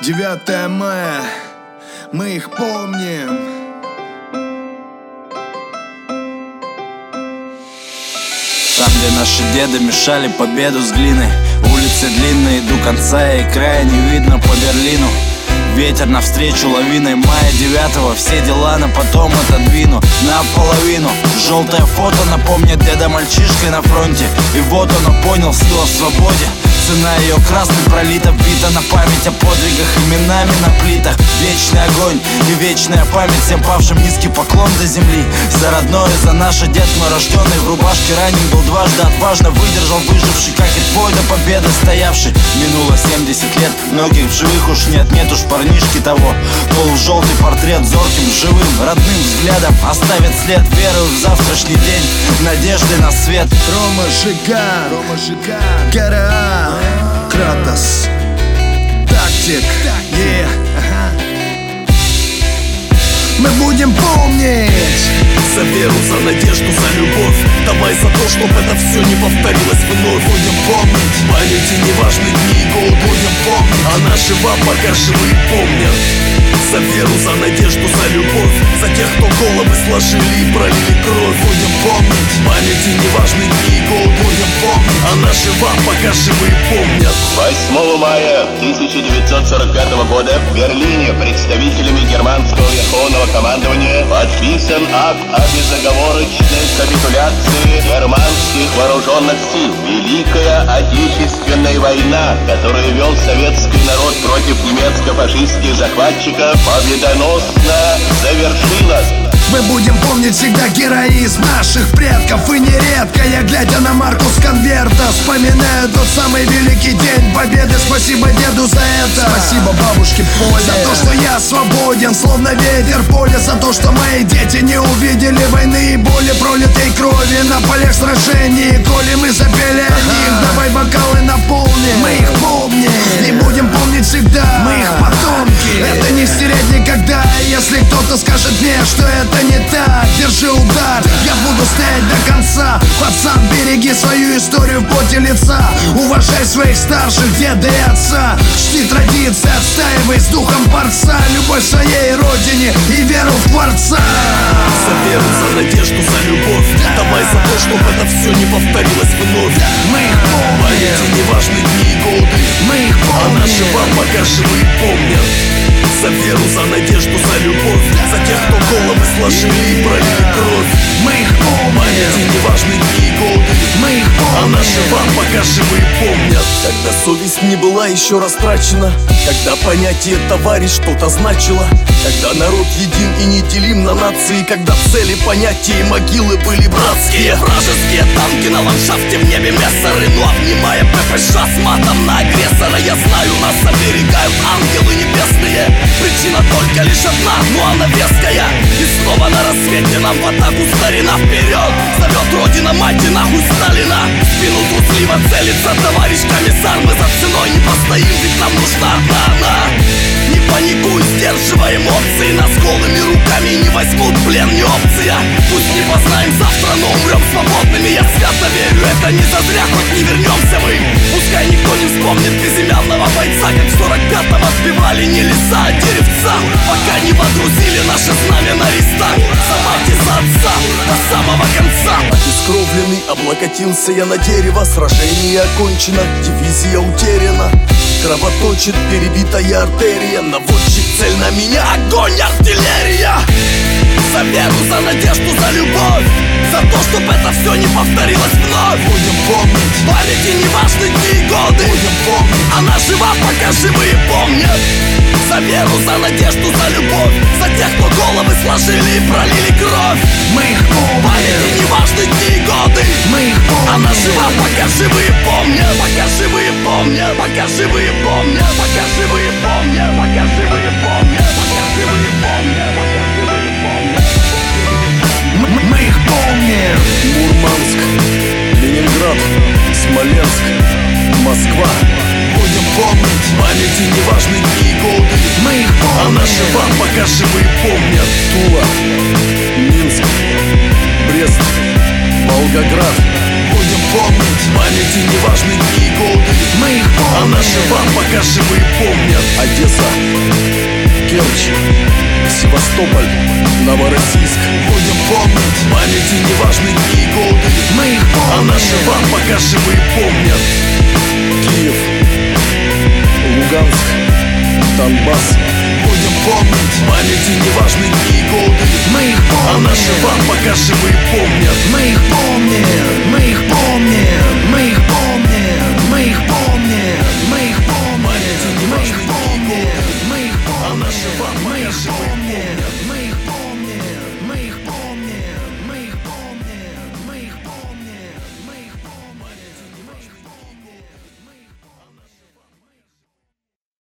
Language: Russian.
9 мая, мы их помним. Там, где наши деды мешали победу с глиной, улицы длинные, до конца и края не видно по Берлину. Ветер навстречу лавиной мая 9-го, все дела на потом отодвину наполовину. Желтое фото напомнит деда мальчишкой на фронте, и вот он понял сила в свободе. Цена ее красной пролита, вбита на память о подвигах именами на плитах. Вечный огонь и вечная память всем павшим, низкий поклон до земли. За родное, за наше, дед мой рожденный в рубашке ранен был дважды, отважно выдержал выживший, как и твой до победы стоявший. Минуло 70 лет, многих в живых уж нет, нет уж парнишки того. Полужелтый портрет зорким, живым, родным взглядом оставит след веры в завтрашний день, надежды на свет. Рома Жиган, ГРА, Кратос, Тактик, Мы будем помнить за веру, за надежду, за любовь. Давай за то, чтобы это все не повторилось вновь. Будем помнить памяти неважные дни и годы. Будем помнить, а наши пока живые помнят. За веру, за надежду, за любовь, за тех, кто головы сложили и пролили кровь. Будем помнить памяти неважные дни и годы. Будем помнить, а наши пока живые помнят. 8 мая 1945 года в Берлине представителями германского верховного командования подписан акт о безоговорочной капитуляции германских вооруженных сил. Великая Отечественная война, которую вел советский народ против немецко-фашистских захватчиков, победоносно завершилась. Мы будем помнить всегда героизм наших предков. И нередко я, глядя на марку с конверта, вспоминаю тот самый великий день победы. Спасибо деду за это, спасибо бабушке Поле, за то, что я свободен, словно ветер в поле. За то, что мои дети не увидели войны и боли, пролитой крови на полях сражений. Коли мы запели о них, давай бокалы наполним. Мы их помним и будем помнить всегда. Мы их потомки, это не стереть никогда. Если кто-то скажет мне, что это не так, держи удар, я буду стоять до конца. Пацан, береги свою историю в поте лица. Уважай своих старших, деда и отца. Чти традиции, отстаивай с духом борца. Любовь к своей родине и веру в Творца. За веру, за надежду, за любовь. Давай за то, чтобы это все не повторилось вновь. Мы их помним, памяти неважные дни и годы. Мы их помним, а наши пока живые помнят. За веру, за надежду, за любовь, за тех, кто головы сложили и пролили кровь. Мы их помним, памяти неважные дни и годы. Мы их помним, а наши пока живые помнят. Когда совесть не была еще растрачена, когда понятие товарищ что-то значило, когда народ един и неделим на нации, когда цели, понятия и могилы были братские. Вражеские танки на ландшафте, в небе мессеры, но обнимая ППШ с матом на агрессора. Я знаю, нас оберегают ангелы небесные. Причина только лишь одна, но она веская. И снова на рассвете нам в атаку старина вперед. Зовет родина, мать и нахуй Сталина. В спину трусливо целится товарищ комиссар. Мы за ценой не постоим, ведь нам нужна одна она. Не паникуй, сдерживай эмоции. Нас голыми руками не возьмут в плен, не опция. Пусть не познаем завтра, но умрем свободными. Я свято верю, это не зазря, хоть не вернемся мы. Пускай никто не вспомнит безымянного бойца, как в 45-м отбивали не леса, а деревца. Пока не водрузили наше знамя на рестах. За мать и за отца до самого конца. Обескровленный облокотился я на дерево. Сражение окончено, дивизия утеряна. Кровоточит перебитая артерия. Наводчик, цель на меня, огонь, артиллерия. За веру, за надежду, за любовь, за то, чтобы это все не повторилось вновь. Будем помнить памяти неважные дни и годы. Будем помнить, а наши пока живые помнят. За веру, за надежду, за любовь, за тех, кто головы сложили и пролили кровь. Мы их помним, памяти неважные дни и годы. Мы их помним, а наши пока живые помнят. Пока живые помнят, пока живые помнят, пока живые помнят, пока живые помнят, пока живые помнят, пока живые помнят. Мы их помним. Мурманск, Ленинград, Смоленск, Москва. Будем помнить памяти неважные дни и годы. Мы их помним, а наши пока живые помнят. Тула, Минск, Брест, Волгоград. Будем помнить. В памяти неважны дни и годы, Мы их помним. а наши вам пока живы помнят. Одесса, Керчь, Севастополь, Новороссийск. Будем помнить. В памяти неважны дни и годы, Мы их а помним. наши вам пока живы помнят. Киев, Луганск, Донбасс. Будем помнить. В памяти неважны дни и годы, Мы их а помним. наши вам пока живы помнят. Мы их помним. Мы их помним. Мы их помним. Мы их помним. Мы их помним. Мы их помним. Мы их помним. А наши вам Мы пока их живы помним.